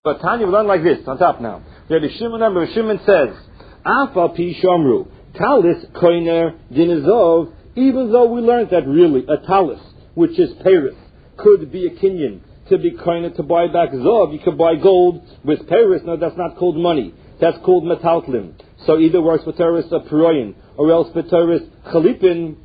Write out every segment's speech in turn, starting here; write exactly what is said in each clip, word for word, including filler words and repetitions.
But Tanya, we learn like this, on top now. Rabbi Shimon, Rabbi Shimon says, Afa pi shamru, talis koiner dinizov, even though we learned that really, a talis, which is Paris, could be a kinyan, to be koiner, to buy back zov, you could buy gold with Paris. No, that's not called money. That's called metaltlin. So either works for Paris a peroyin, or else for Paris chalipin,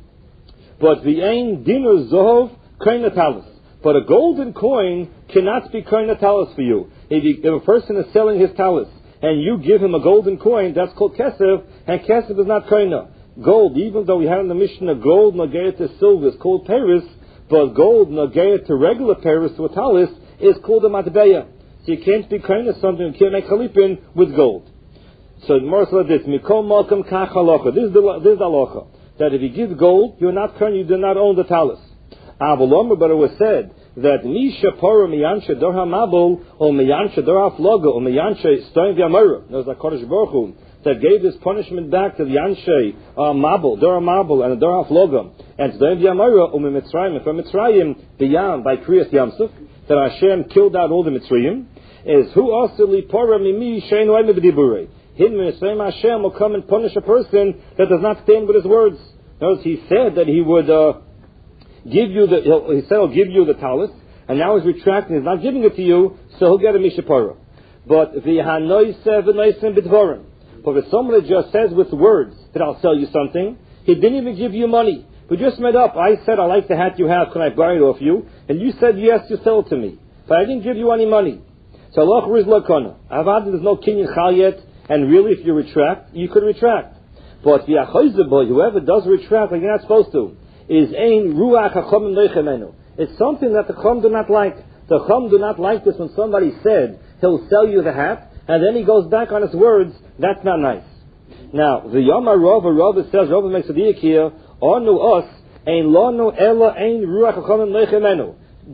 but the ain dinner zov, koiner talis. But a golden coin cannot be koiner talis for you. If, you. if a person is selling his talis, and you give him a golden coin, that's called kesef, and kesef is not koiner. Gold, even though we have in the Mishnah gold nagayat to silver is called Paris, but gold nagayat to regular Paris, to a talis, is called a matbeya. So you can't be koiner something, you can't make chalipin with gold. So the Gemara says this, Mikol Malkam Kach Halacha. This is the this is the halacha. That if you give gold, you're not koiner, you do not own the talis. Avalomar, but it was said that Misha Poro Miyansha Dorha Mabul or Miyansha Dorha Floga or Miyansha Stoin Vyamara. There was a Kodesh Baruch Hu that gave this punishment back to the Yanshe uh, Mabul, Dorha Mabul and Dorha Floga. And Stoin Vyamara um Mitzrayim, and from Mitzrayim, the Yam by Kriyas Yamsuf, that Hashem killed out all the Mitzrayim, is who asili Poro Mimi Shein Oime V'Diburei. Him Mitzrayim Hashem will come and punish a person that does not stand with his words. Notice he said that he would uh, give you the, he'll, he said he'll give you the talis, and now he's retracting, he's not giving it to you, so he'll get a mishapara. But the hanoise v'noisen b'dvorim. But if somebody just says with words that I'll sell you something, he didn't even give you money. We just made up, I said I like the hat you have, can I buy it off you? And you said yes, you sell it to me. But I didn't give you any money. So Allah riz lakona. Avad, there's no kinyan chal yet, and really if you retract, you could retract. But the achoizabah, whoever does retract like you're not supposed to, is ein ruach hachom neichemenu. It's something that the chum do not like. The chum do not like this when somebody said he'll sell you the hat, and then he goes back on his words. That's not nice. Now the Yama Rava Rava says Rava makes a diak here. Onu us ein lanu ela ein ruach hachom neichemenu.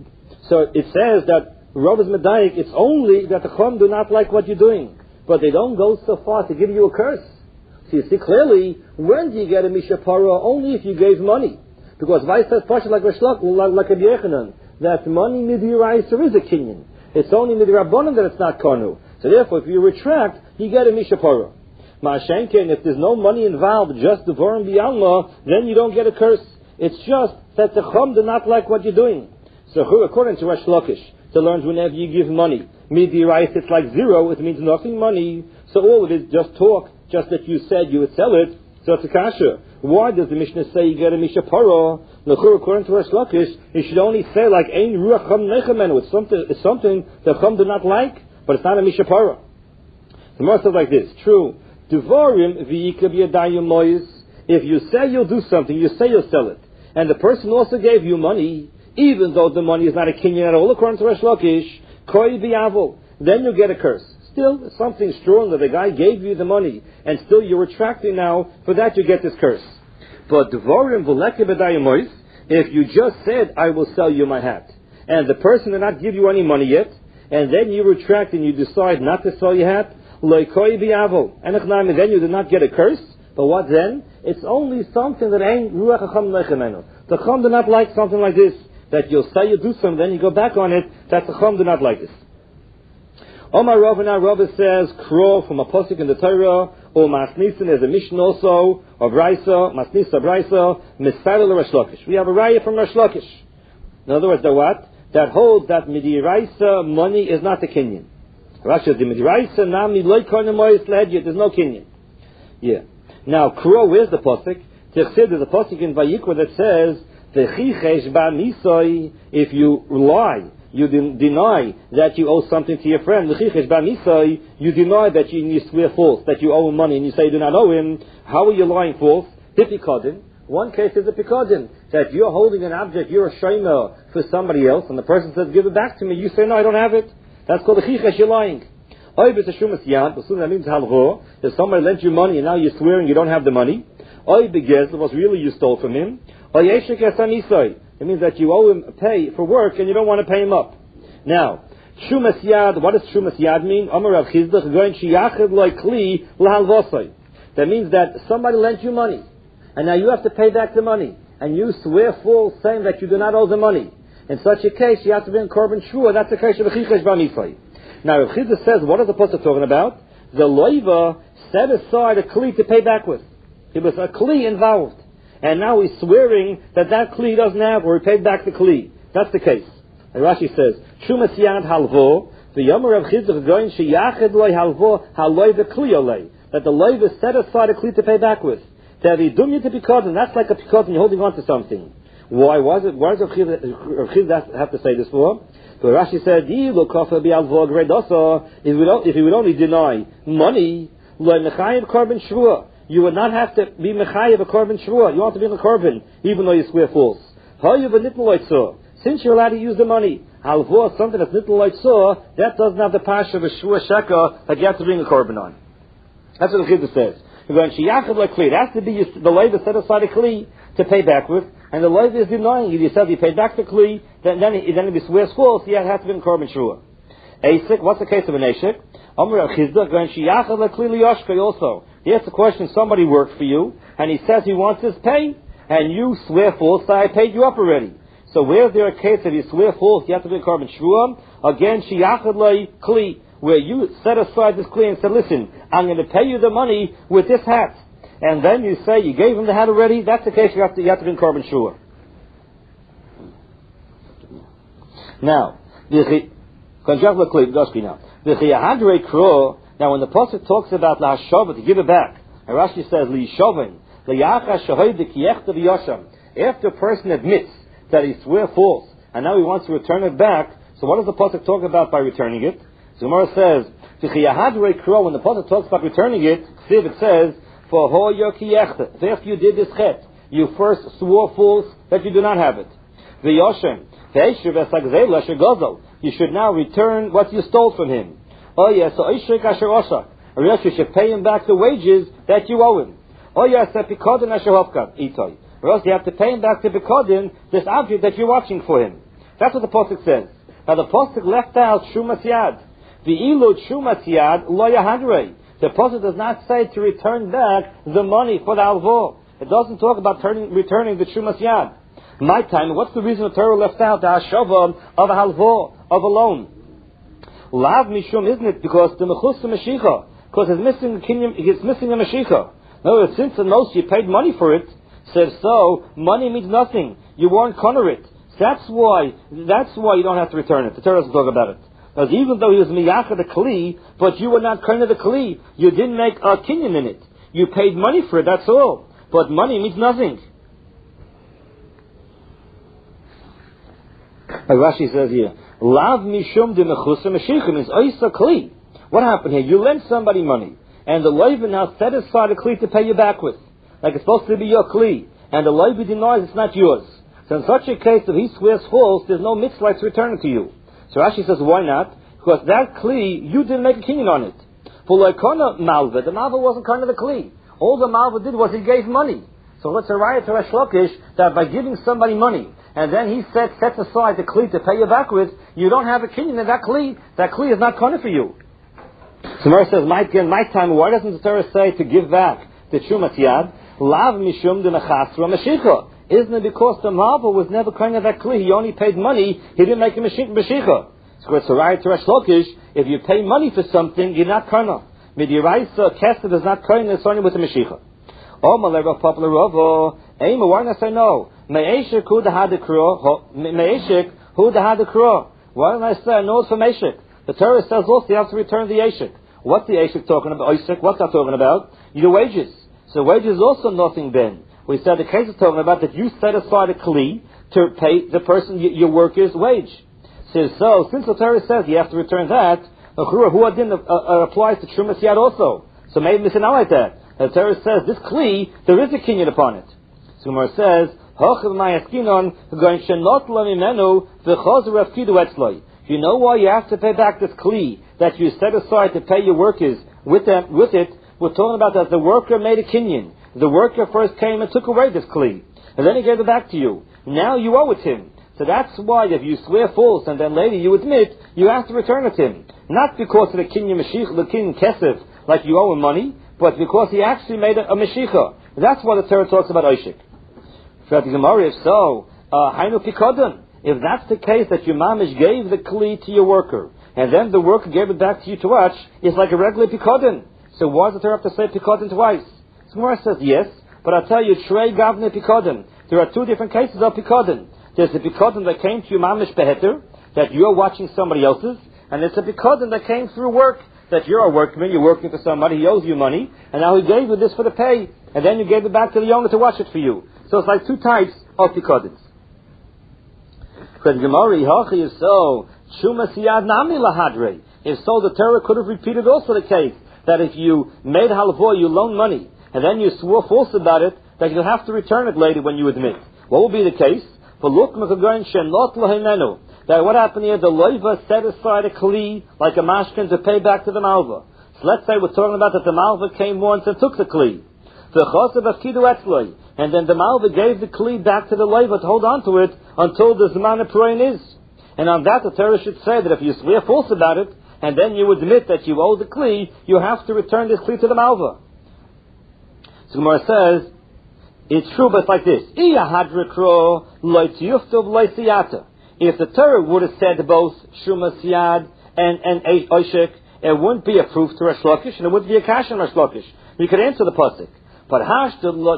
So it says that Rava's medayik. It's only that the chum do not like what you're doing, but they don't go so far to give you a curse. So you see clearly, when do you get a mishapara? Only if you gave money. Because Vice says Pasha like Rashlak, like a Yechanan, that money midiraisa is a kinyan. It's only midirabbanan that it's not kanu. So therefore, if you retract, you get a mishapara. Ma'ashenken, if there's no money involved, just the vorim bialma, then you don't get a curse. It's just that the chum do not like what you're doing. So according to Resh Lakish, to learn whenever you give money, midiraisa it's like zero, it means nothing money. So all of it is just talk, just that you said you would sell it. So it's a kasha. Why does the Mishnah say you get a mishapara? According to Resh Lakish, you should only say like ein ruach chum nechemenu. It's something, it's something that chum do not like, but it's not a mishapara. The Gemara says like this: True, devarim v'yika b'yadayim mois. If you say you'll do something, you say you'll sell it, and the person also gave you money, even though the money is not a kinyan at all, according to Resh Lakish, koi b'yavol, then you get a curse. Still, something strong that the guy gave you the money, and still you're retracting now, for that you get this curse. But Dvorim v'leke b'dayamois, if you just said, I will sell you my hat, and the person did not give you any money yet, and then you retract and you decide not to sell your hat, loikoi b'yavo, and then you did not get a curse, but what then? It's only something that ain't ruach hacham nechemenu. The chum do not like something like this, that you'll say you do something, then you go back on it, that the chum do not like this. Omar Rav now Rav says Kro from a posuk in the Torah, or Masnisin, there's a mission also of Raisa, Masnisa Raisa, Misfadel Resh Lakish. We have a raya from Resh Lakish. In other words, the what? That holds that Midi Raisa money is not the kinyan. Rashi says the Midi Raisa nami loikonamois ledya. There's no kinyan. Yeah. Now Kro, where's the posuk? There's a posuk in Vayikra that says V'chichesh ba misoi. If you lie, you den- deny that you owe something to your friend. You deny that you, you swear false, that you owe him money, and you say you do not owe him. How are you lying false? Pipikadin. One case is a pikadin, that you're holding an object, you're a shomer for somebody else, and the person says, give it back to me. You say, no, I don't have it. That's called a chichesh, you're lying. That means that somebody lent you money, and now you're swearing you don't have the money. Was really you stole from him. It means that you owe him pay for work and you don't want to pay him up. Now, Shumas Yad, what does Shumas Yad mean? That means that somebody lent you money, and now you have to pay back the money, and you swear false saying that you do not owe the money. In such a case, you have to bring Korban Shua. That's the case of a Chichesh B'Misai. Now, Rav Chizda says, what is the pasuk talking about? The loiva set aside a kli to pay back with. It was a kli involved. And now he's swearing that that kli doesn't have, or he paid back the kli. That's the case. And Rashi says, Shumas yad halvo, the yomer Rav Chizda going sheyachid loy halvo haloi the kli olei. That the loiva set aside a kli to pay back with. That the dumya to pikadon, that's like a pikadon, you're holding on to something. Why was it? Why does Rav Chizda have to say this for? So Rashi said, if you would, if you would only deny money, you would not have to be mechayev a korban shvua. You want to be in a korban, even though you swear false. Since you're allowed to use the money, halvor, something that's nitl loitzor, that doesn't have the pasha of a shvua sheka that you have to bring a korban on. That's what the Chizda says. You're going sheyachid like kli. It has to be the loiva set aside a kli to pay back with. And the loiva is denying it. He said he paid back the kli, then then he, then he swears false. He has to be in korban shvua. Asik, what's the case of an asik? Amr Rav Chizda going sheyachid like kli liyoshkei also. He asks the question: somebody worked for you, and he says he wants his pay, and you swear false that I paid you up already. So where is there a case that you swear false? You have to be in korban shvua again. Sheyachid like kli, where you set aside this kli and said, listen, I'm going to pay you the money with this hat. And then you say you gave him the hat already. That's the case. You have to you have to be in korban shvua. Now, the now when the pasuk talks about la hashava to give it back, and Rashi says li shovin liyacha shahoid kiyechta v'yosham. After a person admits that he swore false and now he wants to return it back, so what does the pasuk talk about by returning it? So Gemara says when the pasuk talks about returning it, it says for ho yokiyechta. So after you did this chet, you first swore false that you do not have it. V'yosham. You should now return what you stole from him. Oh yes, so or else you should pay him back the wages that you owe him. Oh yes, or else you have to pay him back the pikadon, this object that you're watching for him. That's what the pasuk says. Now the pasuk left out shumas yad. The ilu shumas yad lo yahadrei. The pasuk does not say to return back the money for the alvo. It doesn't talk about turning, returning the shumas yad. My time, what's the reason the Torah left out the hashava of a halvo, of a loan? Lav mishum, isn't it? Because the mechus the meshicha, because it's missing it's missing a meshicha. No, since the knows you paid money for it, says so, money means nothing. You weren't corner it. That's why. That's why you don't have to return it. The Torah doesn't talk about it. Because even though he was miyacha the kli, but you were not corner the kli, you didn't make a kinyan in it. You paid money for it. That's all. But money means nothing. Like Rashi says here, Lav mishum de mechusa meshichim is oisa kli. What happened here? You lent somebody money, and the loiva now set aside a kli to pay you back with, like it's supposed to be your kli, and the loiva denies it's not yours. So in such a case, if he swears false, there's no mitzvah to return it to you. So Rashi says, why not? Because that kli, you didn't make a kinyan on it. For loikona malva, the malva wasn't kind of the kli. All the malva did was he gave money. So let's arrive to Resh Lakish that by giving somebody money, and then he set, sets aside the kli to pay you back with, you don't have a kinyan in that kli. That kli is not kind for you. So Mara says, my, in my time, why doesn't the Torah say to give back the Shumas Yad? Lav mishum de mechasra meshicha. Isn't it because the malva was never kind of that kli? He only paid money, he didn't make a meshicha. So it's a right to Resh Lakish, if you pay money for something, you're not kana. Midiraisa, Kesed is not kind, it's only with the meshicha. Oh, Malera Poplar Rovo, Ema, why not say no? Me'eshik who the had the kro, Me'eshik who the had the kro. Why don't I say no it's for Me'eshik? The Torah says also you have to return the Eshik. What's the Eshik talking about? Oisik, what's that talking about? Your wages. So wages is also nothing then. We said the case is talking about that you set aside a kli to pay the person, your worker's wage. Says so, since the Torah says you have to return that, who adin applies to Trumas Yad also. So maybe it's not like that. The Torah says this kli, there is a kinyan upon it. So Gemara says, you know why you have to pay back this kli that you set aside to pay your workers with them, with it? We're talking about that the worker made a kinyan. The worker first came and took away this kli, and then he gave it back to you. Now you owe it him. So that's why if you swear false and then later you admit, you have to return it to him. Not because of the kinyan mashich, the kinyan kesef, like you owe him money, but because he actually made a, a meshicha. That's why the Torah talks about Oishik. If so, hainu pikadon. If that's the case that your mamish gave the kli to your worker, and then the worker gave it back to you to watch, it's like a regular pikodin. So why does the Torah have to say pikodin twice? So Gemara says yes, but I'll tell you, Trei Gavne pikodin. There are two different cases of pikodin. There's a pikodin that came to you mamish beheter, that you're watching somebody else's, and there's a pikodin that came through work, that you're a workman, you're working for somebody, he owes you money, and now he gave you this for the pay, and then you gave it back to the owner to watch it for you. So it's like two types of pikodins. Because Gemara, Hachi is so, Shuma Siyad Nami Lahadre. If so, the Torah could have repeated also the case, that if you made halavoy, you loaned money, and then you swore false about it, that you'll have to return it later when you admit. What will be the case? For look, that what happened here, the loiva set aside a kli, like a mashkin, to pay back to the malva. So let's say we're talking about that the malva came once and took the kli. And then the malva gave the kli back to the loiva to hold on to it until the zman prayin is. And on that the Torah should say that if you swear false about it, and then you admit that you owe the kli, you have to return this kli to the malva. So Gemara says, it's true, but it's like this. If the Torah would have said both Shuma Siyad and, and Oishik, it wouldn't be a proof to Resh Lakish, and it wouldn't be a kash on Resh Lakish. You could answer the pasuk. But Hash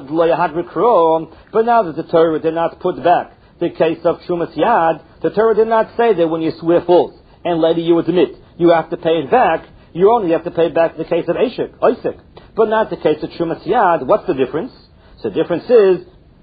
but now that the Torah did not put back the case of Shuma Siyad, the Torah did not say that when you swear false and later you admit you have to pay it back, you only have to pay back the case of Oishik, Oishik, but not the case of Shuma Siyad. What's the difference? So the difference is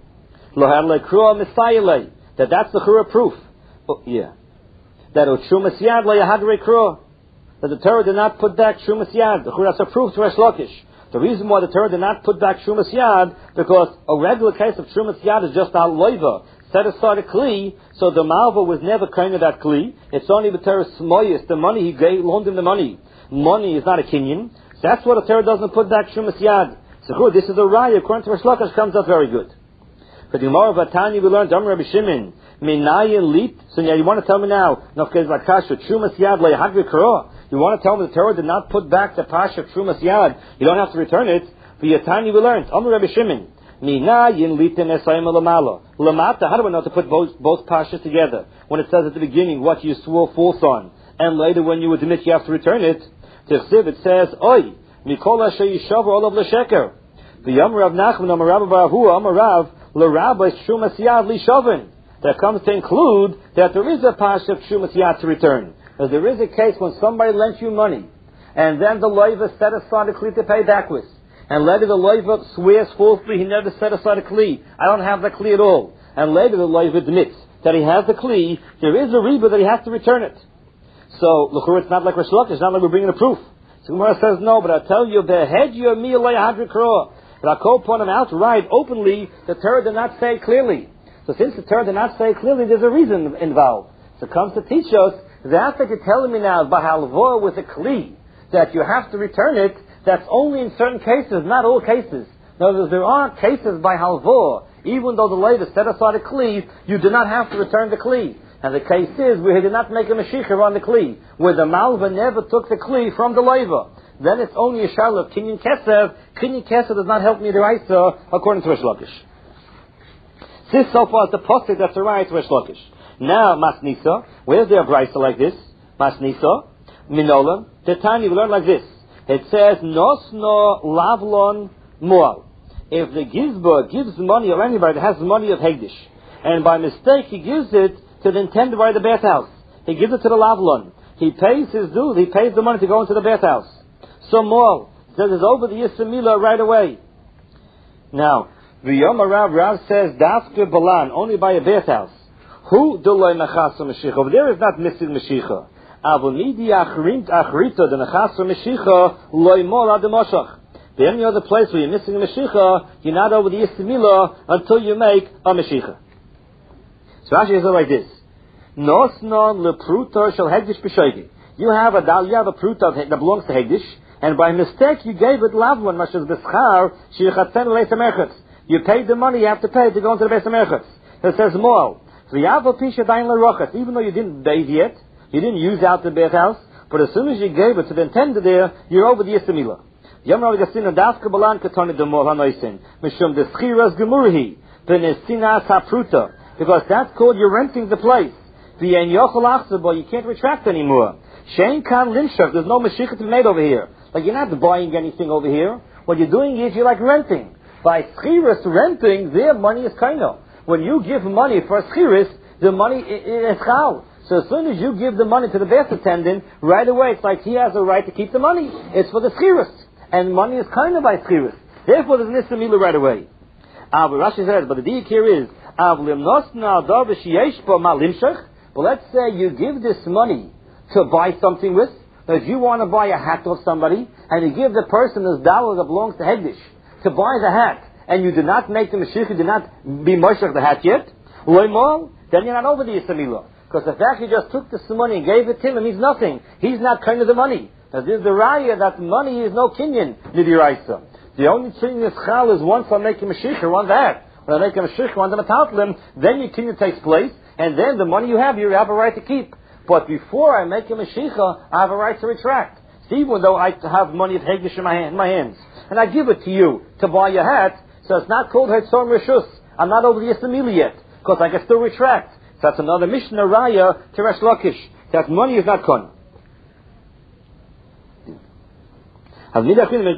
that that's the Chura proof. Oh, yeah. That Shuma Siyad Layahadre Kro. That the Torah did not put back Shuma Siyad. The Chura is a proof to Resh Lakish. The reason why the Torah did not put back Shuma Siyad, because a regular case of Shuma Siyad is just a loiva, set aside a kli, so the malva was never kind of that kli. It's only the Torah's smoyis, the money he gave, loaned him the money. Money is not a kinyan. So that's why the Torah doesn't put back Shuma Siyad. So good, this is a raya, according to Resh Lakish, comes out very good. But the Gemara of Atanya we learned, Amar Rabbi Shimon, Minayin Lit. So now you want to tell me now, Nafkez Lakasha, Shuma Siyad Layahadri Karo. You want to tell me the Torah did not put back the Pasha of Shuma Siyad. You don't have to return it. But Atanya we learned, Amar Rabbi Shimon, Minayin Litin Esayim Lamala. Lamata, how do we know to put both, both Pashas together? When it says at the beginning what you swore false on, and later when you admit you have to return it, Tifsiv, it says, Oi, Mikola Sheyishav all of L'Sheker. The Yom Rav Nachman, Amar Rav Barahu, Amar Rav, L'Rabba Shuma Siyad L'Shavin. That comes to include that there is a pasha of Shuma Siyad to return. Because there is a case when somebody lent you money, and then the loiva set aside a kli to pay back with. And later the loiva swears falsely he never set aside a kli. I don't have the kli at all. And later the loiva admits that he has the kli. There is a riba that he has to return it. So, look, it's not like Resh Lakish, it's not like we're bringing a proof. So Gemara says, no, but I tell you, behead your meal Layahadri Kro. But I'll call upon him outright, openly, the Torah did not say clearly. So since the Torah did not say clearly, there's a reason involved. So it comes to teach us that that you're telling me now, Bahalvor with a kli, that you have to return it, that's only in certain cases, not all cases. In other words, there are cases by halvor, even though the lady set aside a kli, you do not have to return the kli. And the case is where he did not make a meshicher on the kli, where the malva never took the kli from the leiva. Then it's only a shala of kinyan kesev. Kinyan kesev does not help me the Raisa, according to Resh Lakish. This so far is the postic that's the right to Resh Lakish. Now, Masnisa, where's there a Raisa like this? Masnisa, Minolam, the Tanya we learn like this. It says, Nosno Lavlon Moal. If the Gizba gives money, or anybody that has money of Hegdish, and by mistake he gives it to the intended by the bathhouse, he gives it to the Lavlon. He pays his dues, he pays the money to go into the bathhouse. So Moal says it's over the Yisramila right away. Now, the Yom Rav Rav says, Dafke Balan, only by a bathhouse. Who Dulay Mechasa Meshicha? Over there is not missing Meshicha. Avonidi Achrita, the Mechasa Meshicha, Loy Mor Ademoshach. The only other place where you're missing a Meshicha, you're not over the Yisramila until you make a Meshicha. So Rashi says it like this. Nosnon lepruta shel Hegdish b'shoigi. You have a you have a pruta that belongs to Hegdish, and by mistake you gave it lavlon mashas b'schar sheyichatzen leis hamerchatz. You paid the money you have to pay to go into the beis hamerchatz. It says more. V'yavo pisha dain lerochas. Even though you didn't bathe yet, you didn't use out the bathhouse, but as soon as you gave it to the intended there, you're over the yistamila. Yom Rav Gasina dafka balan katoni demol hanoisin mishum deschiras gemurhi v'nesinas hapruta, because that's called you're renting the place. You can't retract anymore. Shein kan limshach. There's no Mashiach to be made over here. Like, you're not buying anything over here. What you're doing is you're like renting. By schiris renting, their money is kaino. When you give money for schiris, the money is chal. So as soon as you give the money to the best attendant, right away it's like he has a right to keep the money. It's for the schiris. And money is kaino by schiris. Therefore there's an isamilu right away. Ah, but Rashi says, but the deal here is, but let's say you give this money to buy something with. Now, if you want to buy a hat of somebody, and you give the person this dollar that belongs to Hegdish to buy the hat, and you did not make the Mashiach, you did not be Moshe the hat yet, then you're not over the Yisamilah. Because the fact you just took this money and gave it to him, it means nothing. He's not kind of the money. Now, this is the raya that money is no kinyan, Nidiraisa. The only thing is chal is once I make a Mashiach, one that. When I make a Mashiach, one the Metatlim, then your kinyan takes place, and then the money you have, you have a right to keep. But before I make a Mashiach, I have a right to retract. See, even though I have money of Hegdish in my, hand, in my hands, and I give it to you to buy your hat, so it's not called Hetzom Rishus. I'm not over the Yistamili yet, because I can still retract. So that's another Mishnah Raya to Resh Lakish. That money is not kon. For the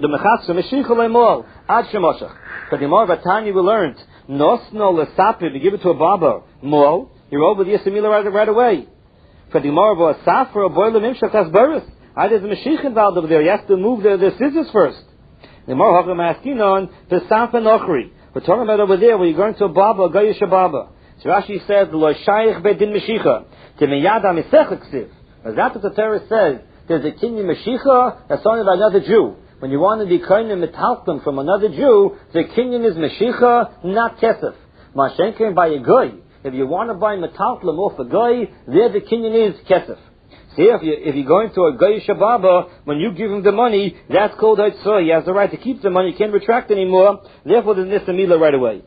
more Vatanya we learned, Nosno Lesapir, to give it to a barber, Mol, you're over the Yistamili right, right away. For the more of a Safra, a boiler Mimshach, that's Burris. I there's a Mashiach involved over there. You have to move the, the scissors first. The more Hacham asking on the Safa Nochri. We're talking about over there where you're going to a Baba, a Goyish Baba. So Rashi says, Lo Shaykh Bedin Mashiach. To Miyada Misech Ksiv. As that's what the Torah says. There's a Kinyan Mashiach that's only by another Jew. When you want to be Kinyan Metalkim from another Jew, the Kinyan is Mashiach, not Kesef. Mashenkin by a Goy. If you want to buy Metalkim off a Goy, there the Kinyan is Kesef. See, if, you, if you're going to a Goyish Baba, when you give him the money, that's called Haitzah. He has the right to keep the money. He can't retract anymore. Therefore, there's Nisamila right away.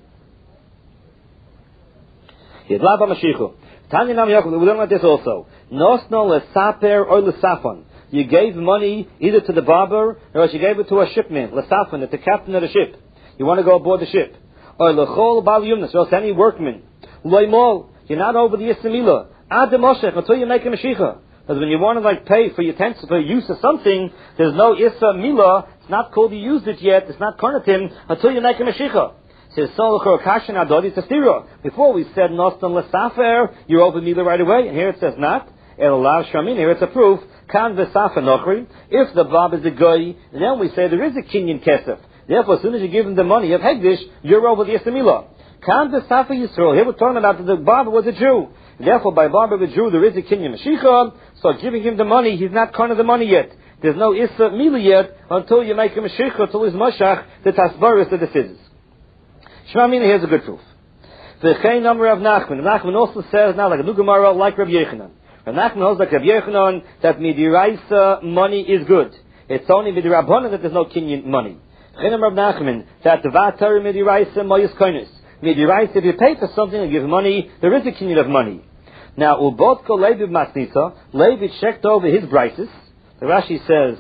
Yedlaba Mashichu. Tanya Nam Yaakov, we learn about this also. Nosno lesaper or lesafon. You gave money either to the barber, or else you gave it to a shipman, lesafon, the captain of the ship. You want to go aboard the ship. Or lechol bal yumnas, or else any workman. Loimol, you're not over the Yisamila. Ad Moshech, until you make a Mashiach. Because when you want to like pay for utensils, for use of something, there's no Issa Mila, it's not called you used it yet, it's not Karnatim, until you make a Mashiach. Says Solachor Kashin Adodi Tastira. Before we said Nostan Lesafer, you're over Mila right away, and here it says not. El Lav Shamin, here it's a proof. Kan Vesafer Nochri. If the Bab is a Goy, then we say there is a Kinyan Kesef. Therefore, as soon as you give him the money of Hegdish, you're over the Issa Mila. Kan Vesafer Yisrael. Here we're talking about that the Bab was a Jew. Therefore, by barber of a Jew, there is a Kinyan Mashiach, so giving him the money, he's not kind of the money yet. There's no Issa Mila yet, until you make a Mashiach, until he's Mashach, the Tasbaris of the Siddhis. Shema Mina, here's a good proof. The Chayin number of Nachman. Nachman also says, now like a Nugamara, like Rabbi Yechanan. Rabbi Nachman holds like Rabbi Yechanan, that Midiraisa money is good. It's only Midirabbanan that there's no Kinyan money. Chayin number of Nachman, that the Vatar Midiraisa Moyes Koinus. Midiraisa, if you pay for something and give money, there is a Kinyan of money. Now, Ubotko Levi Masnita, Levi checked over his brises. The Rashi says,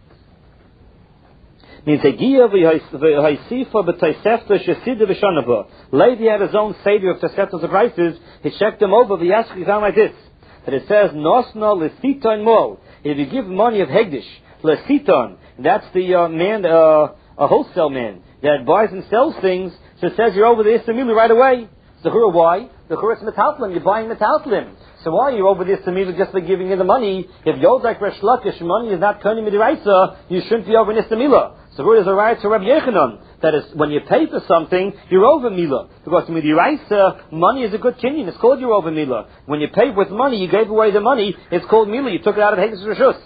means Levi had his own savior of Tosefta's brises. He checked them over. The Yashki found like this, that it says, Nosno Lesiton Mol. If you give money of Hegdish, Lesiton, that's the uh, man, uh, a wholesale man that buys and sells things. So it says you're over the Istamili right away. So why? The Churus Metaltlim, you're buying Metaltlim. So why are you over this to me just for giving you the money? If you're like Resh Lakish, money is not Kohen Midiraisa, you shouldn't be over Nistamila. So where is a right to Rabbi Yechanan? That is, when you pay for something, you're over Mila. Because Midiraisa, money is a good kinyan. It's called you're over Mila. When you pay with money, you gave away the money, it's called Mila. You took it out of Hegdish Rishus.